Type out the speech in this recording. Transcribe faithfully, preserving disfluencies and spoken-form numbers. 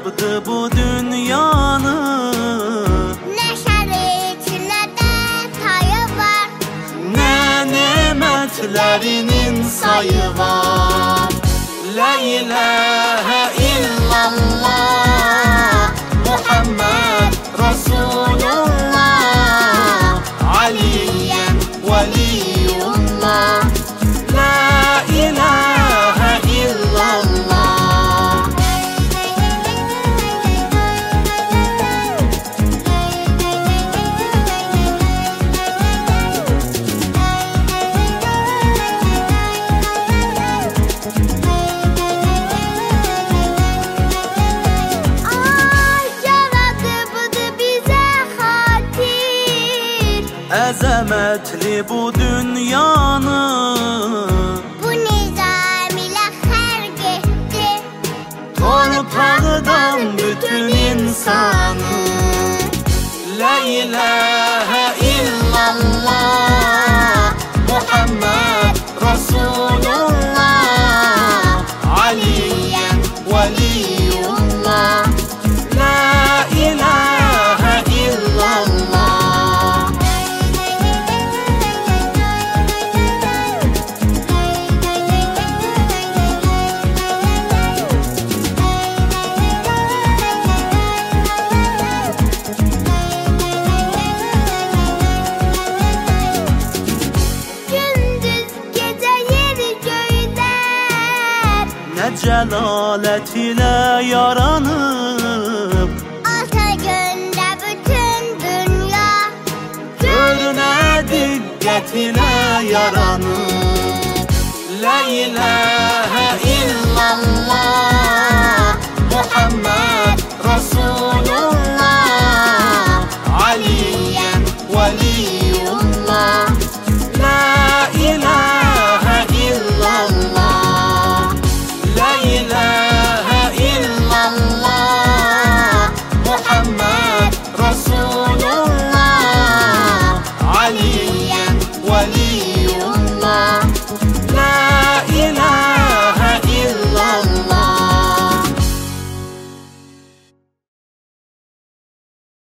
qıbdı bu dünyanı. Nə şəriklərdə tayı var, Nə nemətlərinin sayı var. La ilahe illallah Muhammed Resulullah Aliyen veliyullah. La ilahe illallah. ay yaradıbdı bizə xatir. Əzəmətli bu dünyanı. Bu nizam ilə xərq etdi, Torpaqdan bütün insanı. La ilahe illallah Muhammed Resulullah Aliyen veliyullah. La ilahe illallah. gündüz gecə yeri göylər, Nə cəlalət ilə yaranıb, alta göndə bütün dünya. gör nə diqqət ilə yaranıb. La ilahe illallah Muhammed